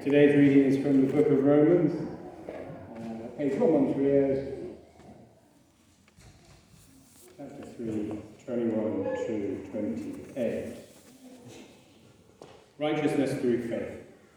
Today's reading is from the book of Romans, page 113, chapter 3, 21 to 28. Righteousness through faith.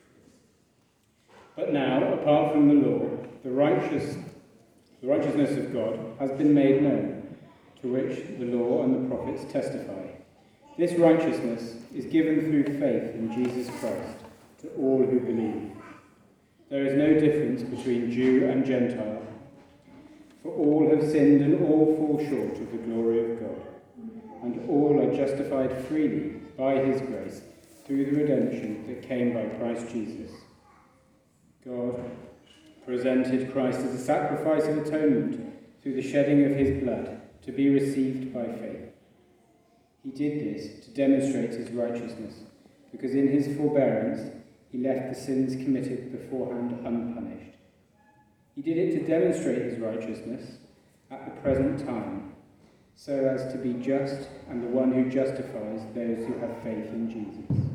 But now, apart from the law, the righteousness of God has been made known, to which the law and the prophets testify. This righteousness is given through faith in Jesus Christ to all who believe. There is no difference between Jew and Gentile, for all have sinned and all fall short of the glory of God, and all are justified freely by his grace through the redemption that came by Christ Jesus. God presented Christ as a sacrifice of atonement through the shedding of his blood to be received by faith. He did this to demonstrate his righteousness, because in his forbearance he left the sins committed beforehand unpunished. He did it to demonstrate his righteousness at the present time, so as to be just and the one who justifies those who have faith in Jesus.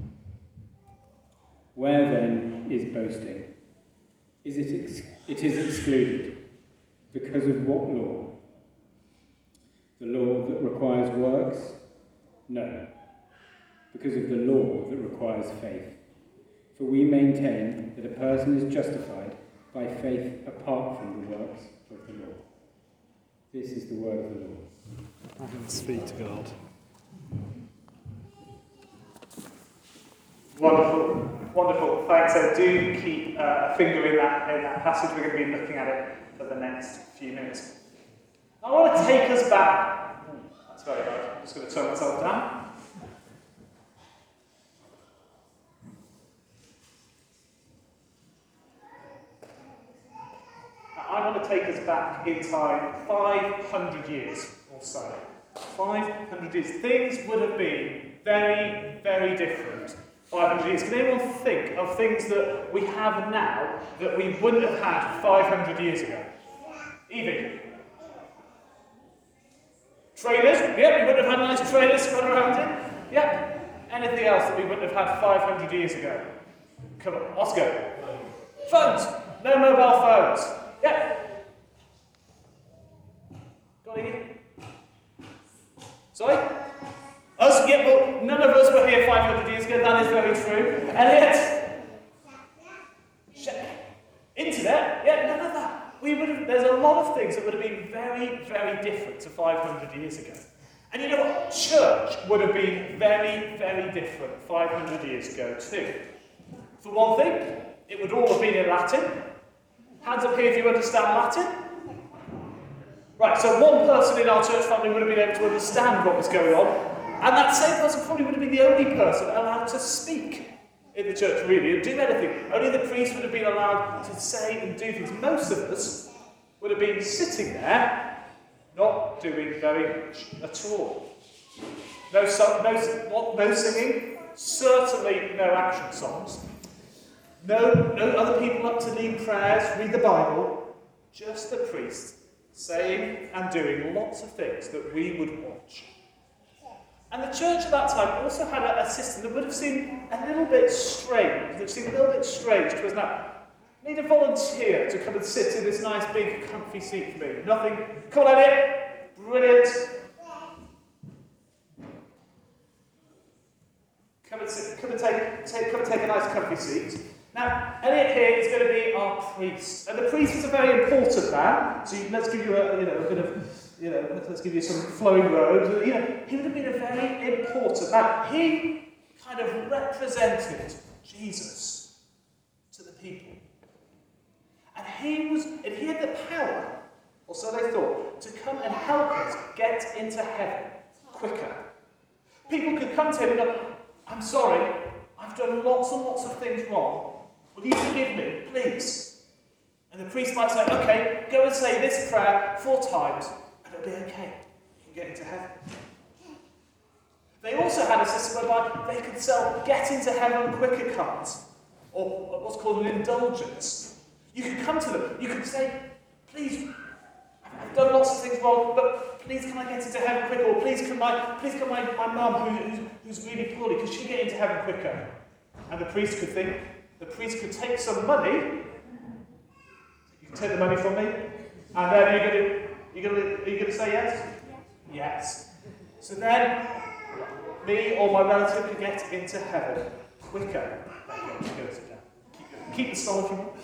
Where then is boasting? It is excluded. Because of what law? The law that requires works? No. Because of the law that requires faith. For we maintain that a person is justified by faith apart from the works of the law. This is the word of the Lord. Thanks be to God. Wonderful, wonderful. Thanks. Do keep a finger in that passage. We're going to be looking at it for the next few minutes. I want to take us back. That's very hard. I'm just going to turn myself down. I want to take us back in time 500 years or so. 500 years. Things would have been very, very different 500 years. Can anyone think of things that we have now that we wouldn't have had 500 years ago? Evie? Trailers? Yep, we wouldn't have had nice trailers to run around in. Yep. Anything else that we wouldn't have had 500 years ago? Come on, Oscar. Phones. No mobile phones. Yep. Got any? Sorry? Us? Yeah, well, none of us were here 500 years ago. That is very true. Elliot? Internet? Yeah, none of that. There's a lot of things that would have been very, very different to 500 years ago. And you know what? Church would have been very, very different 500 years ago too. For one thing, it would all have been in Latin. Hands up here if you understand Latin. Right, so one person in our church family would have been able to understand what was going on, and that same person probably would have been the only person allowed to speak in the church, really, and do anything. Only the priest would have been allowed to say and do things. Most of us would have been sitting there, not doing very much at all. No singing, certainly no action songs. No other people up to lead prayers, read the Bible, just the priest saying and doing lots of things that we would watch. And the church at that time also had a system that would have seemed a little bit strange. It seemed a little bit strange to us now. I need a volunteer to come and sit in this nice big comfy seat for me. Nothing. Come on, Elliot. Brilliant. Come and take a nice comfy seat. Now, Elliot here is going to be our priest, and the priest is a very important man. So let's give you let's give you some flowing robes. He would have been a very important man. He kind of represented Jesus to the people, and he had the power, or so they thought, to come and help us get into heaven quicker. People could come to him and go, "I'm sorry, I've done lots and lots of things wrong. Will you forgive me, please?" And the priest might say, "Okay, go and say this prayer 4 times, and it'll be okay. You can get into heaven." They also had a system whereby they could sell get into heaven quicker cards, or what's called an indulgence. You could come to them, you could say, "Please, I've done lots of things wrong, but please can I get into heaven quicker? Or please can my mum who's really poorly, can she get into heaven quicker?" And the priest could think, the priest could take some money. You can take the money from me, and then are you going to say yes? Yes. So then, me or my relative could get into heaven quicker. Go sit down. Keep the stall if you want.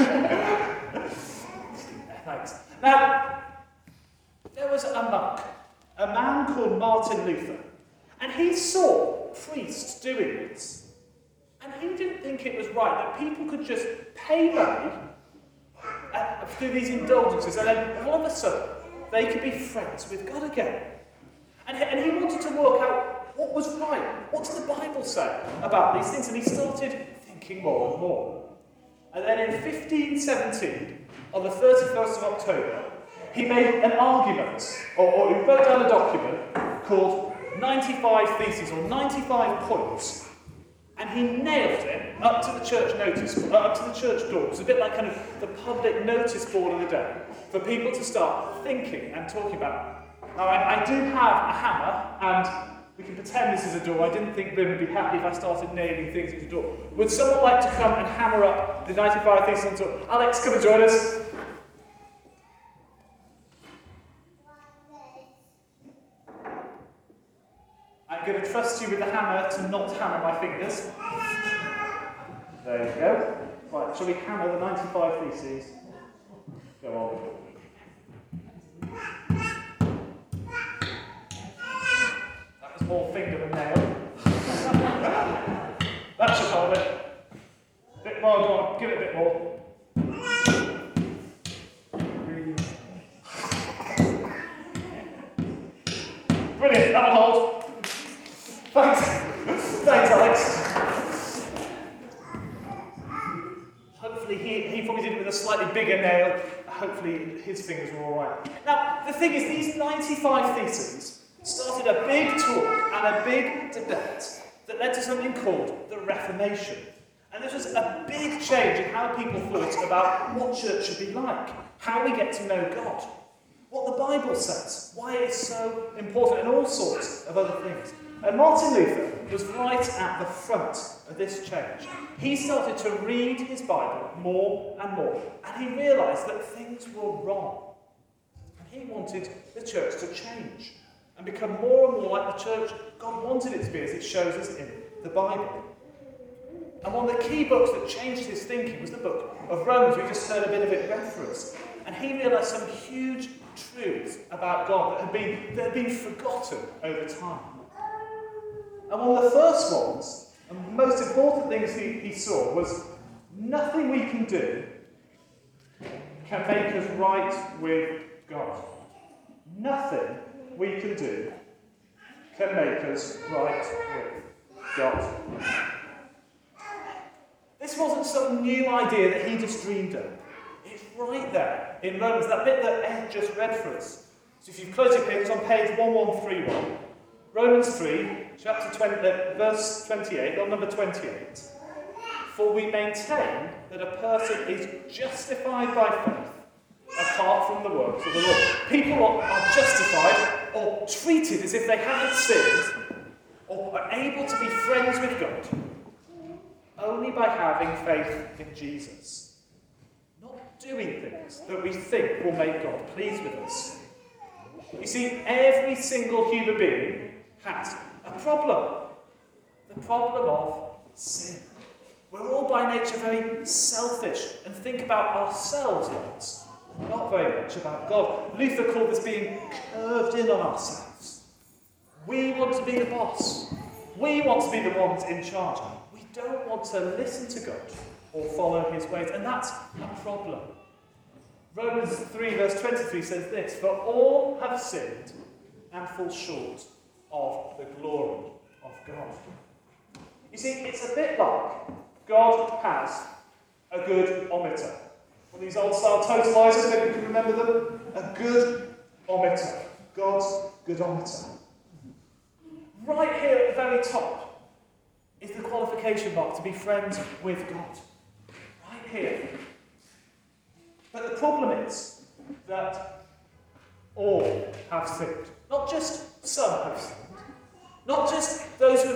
Thanks. Now, there was a monk, a man called Martin Luther, and he saw priests doing this. And he didn't think it was right that people could just pay money through these indulgences, and then all of a sudden they could be friends with God again. And he wanted to work out what was right. What does the Bible say about these things? And he started thinking more and more. And then in 1517, on the 31st of October, he made an argument, or he wrote down a document called 95 Theses, or 95 points, and he nailed it up to the church up to the church door. It was a bit like kind of the public notice board of the day for people to start thinking and talking about. Now, I do have a hammer, and we can pretend this is a door. I didn't think they would be happy if I started nailing things at the door. Would someone like to come and hammer up the 95 Theses on the door? Alex, come and join us. I'm going to trust you with the hammer to not hammer my fingers. There you go. Right, shall we hammer the 95 Theses? Go on. That was more finger than nail. That should hold it. A bit more, go on, give it a bit more. Brilliant, that'll hold. Thanks. Thanks, Alex. Hopefully he probably did it with a slightly bigger nail. Hopefully his fingers were all right. Now, the thing is, these 95 Theses started a big talk and a big debate that led to something called the Reformation. And this was a big change in how people thought about what church should be like, how we get to know God, what the Bible says, why it's so important, and all sorts of other things. And Martin Luther was right at the front of this change. He started to read his Bible more and more, and he realised that things were wrong. And he wanted the church to change and become more and more like the church God wanted it to be, as it shows us in the Bible. And one of the key books that changed his thinking was the book of Romans. We just heard a bit of it read for us. And he realised some huge truths about God that had been forgotten over time. And one of the first ones, and the most important things he saw, was nothing we can do can make us right with God. Nothing we can do can make us right with God. This wasn't some new idea that he just dreamed up. It's right there in Romans, that bit that Ed just read for us. So if you've closed your papers on page 1131, Romans 3, chapter 20, verse 28, or number 28. For we maintain that a person is justified by faith apart from the works of the law. People are justified or treated as if they haven't sinned or are able to be friends with God only by having faith in Jesus. Not doing things that we think will make God pleased with us. You see, every single human being has a problem. The problem of sin. We're all by nature very selfish and think about ourselves lots, not very much about God. Luther called this being curved in on ourselves. We want to be the boss. We want to be the ones in charge. We don't want to listen to God or follow his ways, and that's a problem. Romans 3 verse 23 says this, for all have sinned and fall short of the glory of God. You see, it's a bit like God has a good ometer. Well, these old-style totalizers, maybe you can remember them. A good ometer. God's goodometer. Right here at the very top is the qualification mark to be friends with God. Right here. But the problem is that all have sinned. Not just some have sinned. Not just those who have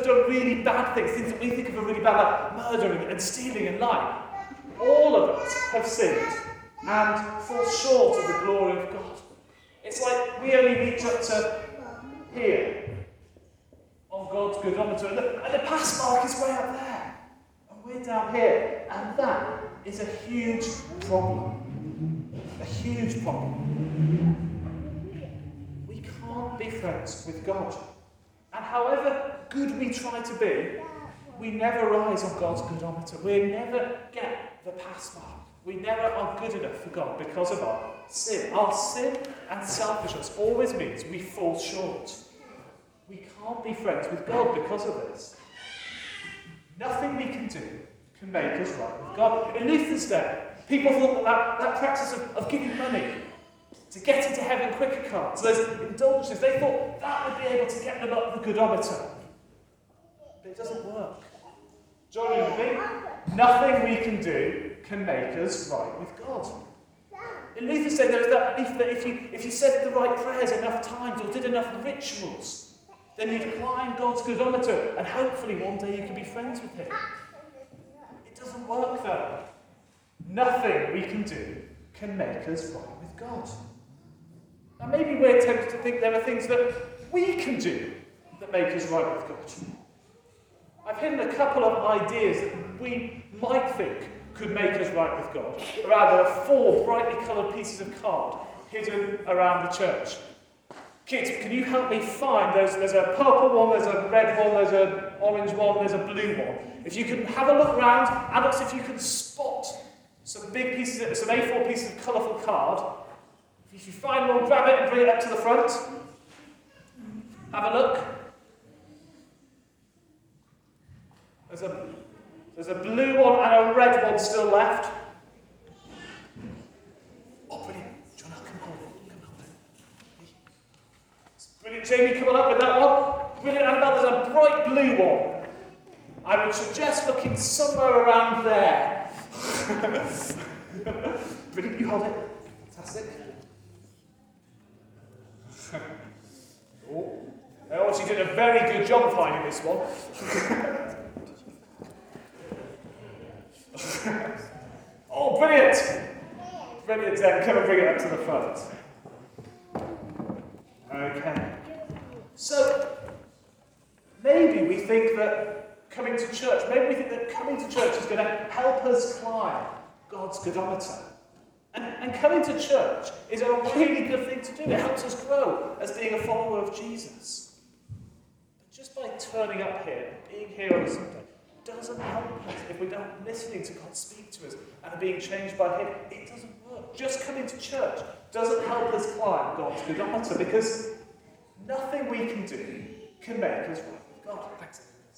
have done really bad things that we think of are really bad, like murdering and stealing and lying. All of us have sinned and fall short of the glory of God. It's like we only reach up to here on God's goodometer, and the pass mark is way up there, and we're down here, and that is a huge problem. A huge problem. We can't be friends with God. And however good we try to be, we never rise on God's goodometer. We never get the pass mark. We never are good enough for God because of our sin. Our sin and selfishness always means we fall short. We can't be friends with God because of this. Nothing we can do can make us right with God. In Luther's day, people thought that practice of giving money to get into heaven quicker cards, those indulgences, they thought that would be able to get them up the goodometer. But it doesn't work. Join with me? Nothing we can do can make us right with God. In Luther's day, there was that belief that if you said the right prayers enough times or did enough rituals, then you'd climb God's goodometer and hopefully one day you could be friends with him. It doesn't work though. Nothing we can do can make us right with God. Now maybe we're tempted to think there are things that we can do that make us right with God. I've hidden a couple of ideas that we might think could make us right with God. Around there are 4 brightly coloured pieces of card hidden around the church. Kids, can you help me find those? There's a purple one, there's a red one, there's an orange one, there's a blue one. If you can have a look round, adults, if you can spot some big pieces, some A4 pieces of colourful card, if you find one, grab it and bring it up to the front. Have a look. There's a blue one and a red one still left. Oh, brilliant. Do you want to come hold it? Come hold it. Brilliant, Jamie, coming up with that one. Brilliant, Annabelle, there's a bright blue one. I would suggest looking somewhere around there. Brilliant, you hold it. Fantastic. Oh, she did a very good job of finding this one. Oh, brilliant! Brilliant, Zen. Come and bring it up to the front. Okay. So, maybe we think that coming to church is going to help us climb God's goodometer. And coming to church is a really good thing to do. It helps us grow as being a follower of Jesus. But just by turning up here, being here on a Sunday, doesn't help us if we're not listening to God speak to us and are being changed by Him. It doesn't work. Just coming to church doesn't help us climb God's goodometer because nothing we can do can make us right with God. Thanks.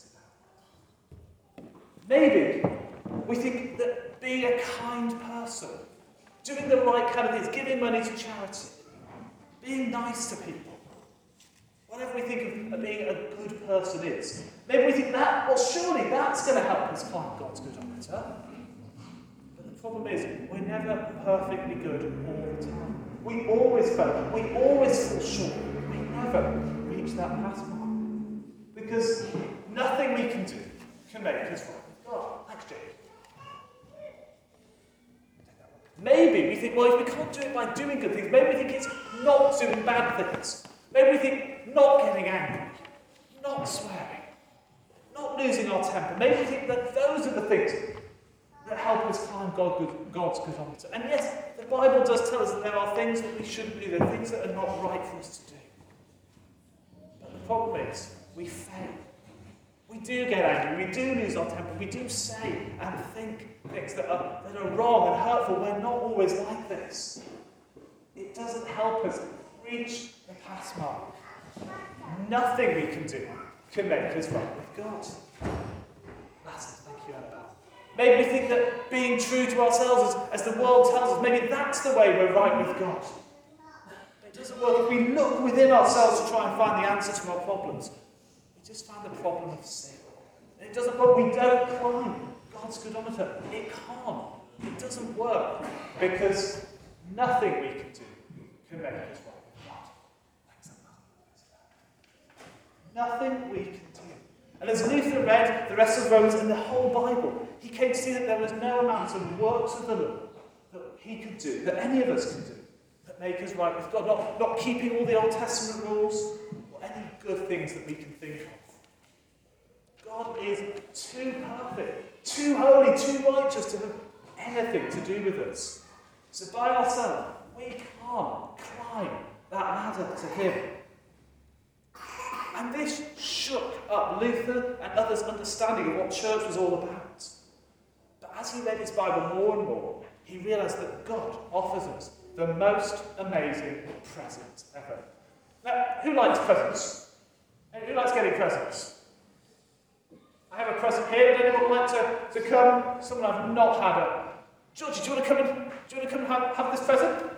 Maybe we think that being a kind person, doing the right kind of things, giving money to charity, being nice to people, whatever we think of being a good person is, maybe we think that, well, surely that's going to help us climb God's goodometer. But the problem is, we're never perfectly good all the time. We always fail. We always fall short. We never reach that pass mark. Because nothing we can do can make us right with God. Thanks, Jake. Maybe we think, well, if we can't do it by doing good things, maybe we think it's not doing bad things. Maybe we think not getting angry, not swearing, not losing our temper. Maybe we think that those are the things that help us climb God's goodometer. And yes, the Bible does tell us that there are things that we shouldn't do. There are things that are not right for us to do. But the problem is, we fail. We do get angry, we do lose our temper, we do say and think things that are wrong and hurtful. We're not always like this. It doesn't help us reach the pass mark. Nothing we can do can make us right with God. That's it. Thank you, Annabelle. Maybe we think that being true to ourselves, as the world tells us, maybe that's the way we're right with God. It doesn't work. If we look within ourselves to try and find the answer to our problems, we just find the problem of sin. And it doesn't work. We don't climb God's goodometer. It can't. It doesn't work. Because nothing we can do can make us right with God. Nothing we can do And as Luther read the rest of Romans and the whole Bible, he came to see that there was no amount of works of the law that he could do, that any of us can do, that make us right with God. Not keeping all the Old Testament rules or any good things that we can think of. God is too perfect, too holy, too righteous to have anything to do with us. So by ourselves, we can't climb that ladder to him. And this shook up Luther and others' understanding of what church was all about. But as he read his Bible more and more, he realised that God offers us the most amazing present ever. Now, who likes presents? Who likes getting presents? I have a present here. Would anyone like to come? Someone I've not had a... Georgie, do you want to come and have this present?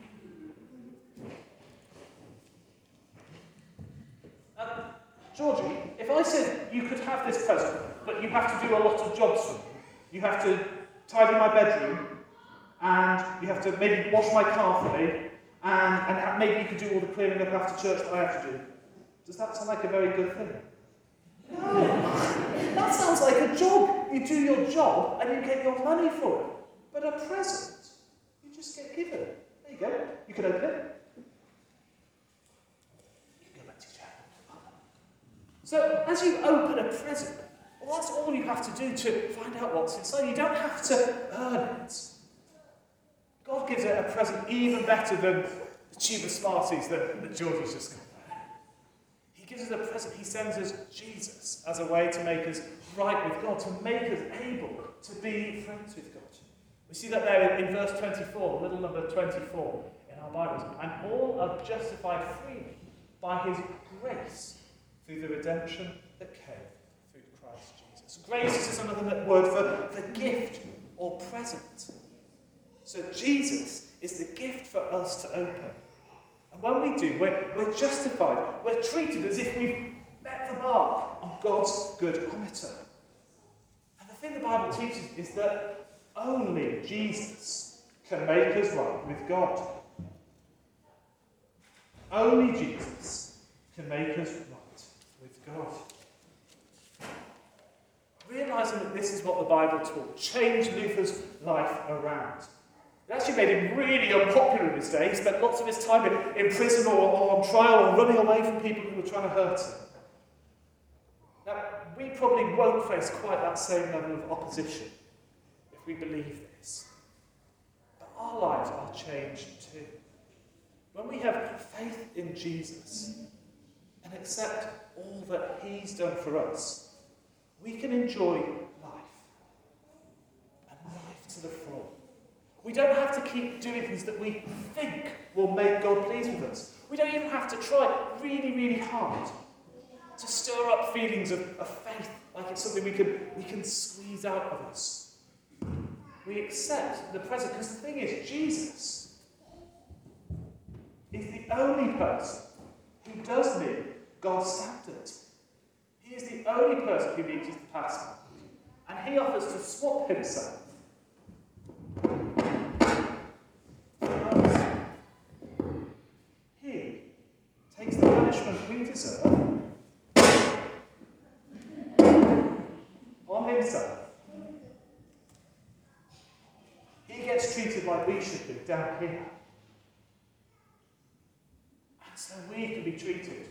Georgie, if I said you could have this present, but you have to do a lot of jobs for me, you have to tidy my bedroom, and you have to maybe wash my car for me, and maybe you could do all the clearing up after church that I have to do. Does that sound like a very good thing? No. That sounds like a job. You do your job, and you get your money for it. But a present, you just get given. There you go. You can open it. So, as you open a present, well, that's all you have to do to find out what's inside. You don't have to earn it. God gives it a present even better than the tube of Smarties that Georgie's just got there. He gives us a present. He sends us Jesus as a way to make us right with God, to make us able to be friends with God. We see that there in verse 24, little number 24 in our Bibles. And all are justified freely by his grace, through the redemption that came through Christ Jesus. Grace is another word for the gift or present. So Jesus is the gift for us to open. And when we do, we're justified. We're treated as if we've met the mark on God's good-ometer. And the thing the Bible teaches is that only Jesus can make us right with God. Only Jesus can make us right with God. Realising that this is what the Bible taught changed Luther's life around. It actually made him really unpopular in his day. He spent lots of his time in prison or on trial or running away from people who were trying to hurt him. Now, we probably won't face quite that same level of opposition if we believe this. But our lives are changed too. When we have faith in Jesus and accept all that he's done for us, we can enjoy life, and life to the full. We don't have to keep doing things that we think will make God pleased with us. We don't even have to try really, really hard to stir up feelings of faith, like it's something we can squeeze out of us. We accept the present, because the thing is, Jesus is the only person who does meet God's standard. He is the only person who meets the past, and he offers to swap himself. He takes the punishment we deserve on himself. He gets treated like we should be down here. And so we can be treated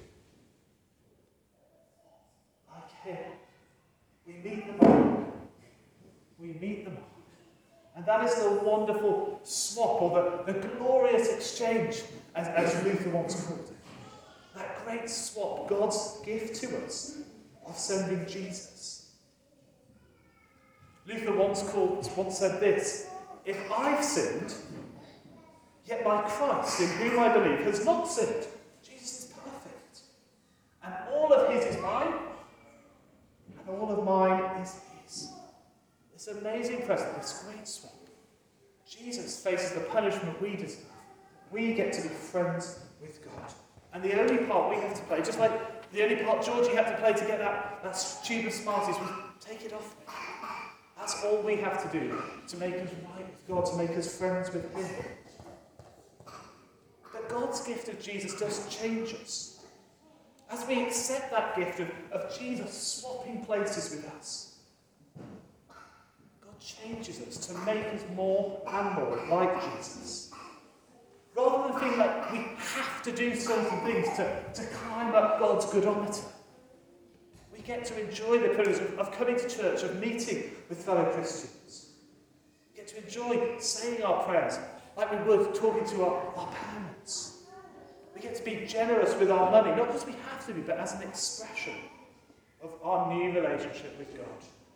like him. We meet the mark. We meet the mark. And that is the wonderful swap, or the glorious exchange, as Luther once called it. That great swap, God's gift to us of sending Jesus. Luther once said this: if I've sinned, yet my Christ, in whom I believe, has not sinned, Jesus is perfect. And all of his is mine, and all of mine is his. This amazing present, this great swap. Jesus faces the punishment we deserve. We get to be friends with God. And the only part we have to play, just like the only part Georgie had to play to get that tube of Smarties, was take it off. That's all we have to do to make us right with God, to make us friends with him. But God's gift of Jesus does change us. As we accept that gift of Jesus swapping places with us, God changes us to make us more and more like Jesus. Rather than feeling like we have to do certain things to climb up God's goodometer, we get to enjoy the privilege of coming to church, of meeting with fellow Christians. We get to enjoy saying our prayers like we would talking to our parents. We get to be generous with our money, not because we have to be, but as an expression of our new relationship with God.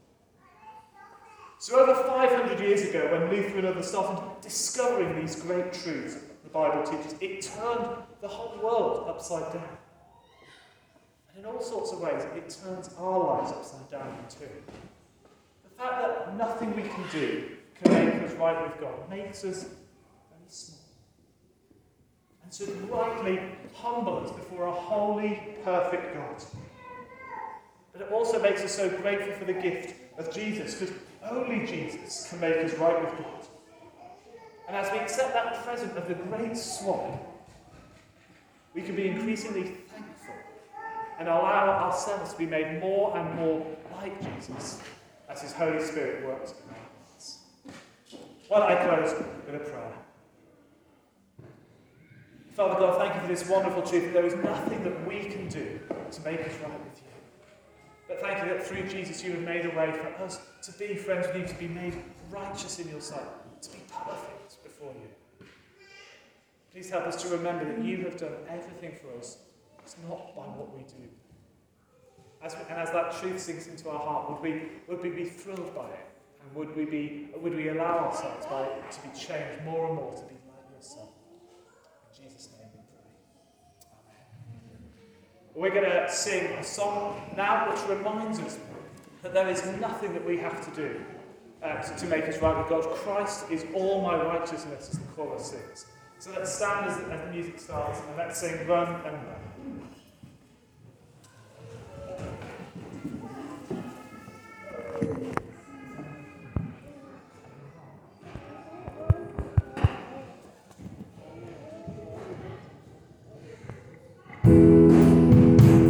So over 500 years ago, when Luther and others started discovering these great truths the Bible teaches, it turned the whole world upside down. And in all sorts of ways, it turns our lives upside down too. The fact that nothing we can do can make us right with God makes us very small. And should rightly humble us before a holy, perfect God. But it also makes us so grateful for the gift of Jesus, because only Jesus can make us right with God. And as we accept that present of the great swap, we can be increasingly thankful and allow ourselves to be made more and more like Jesus as his Holy Spirit works in our hearts. Well, I close with a prayer. Father God, thank you for this wonderful truth that there is nothing that we can do to make us right with you. But thank you that through Jesus you have made a way for us to be friends with you, to be made righteous in your sight, to be perfect before you. Please help us to remember that you have done everything for us. It's not by what we do. As that truth sinks into our heart, would we be thrilled by it? And would we allow ourselves by it to be changed more and more to be like your Son? In Jesus' name we pray. Amen. We're going to sing a song now which reminds us that there is nothing that we have to do to make us right with God. Christ is all my righteousness, as the chorus sings. So let's stand as the music starts and let's sing Run and Run.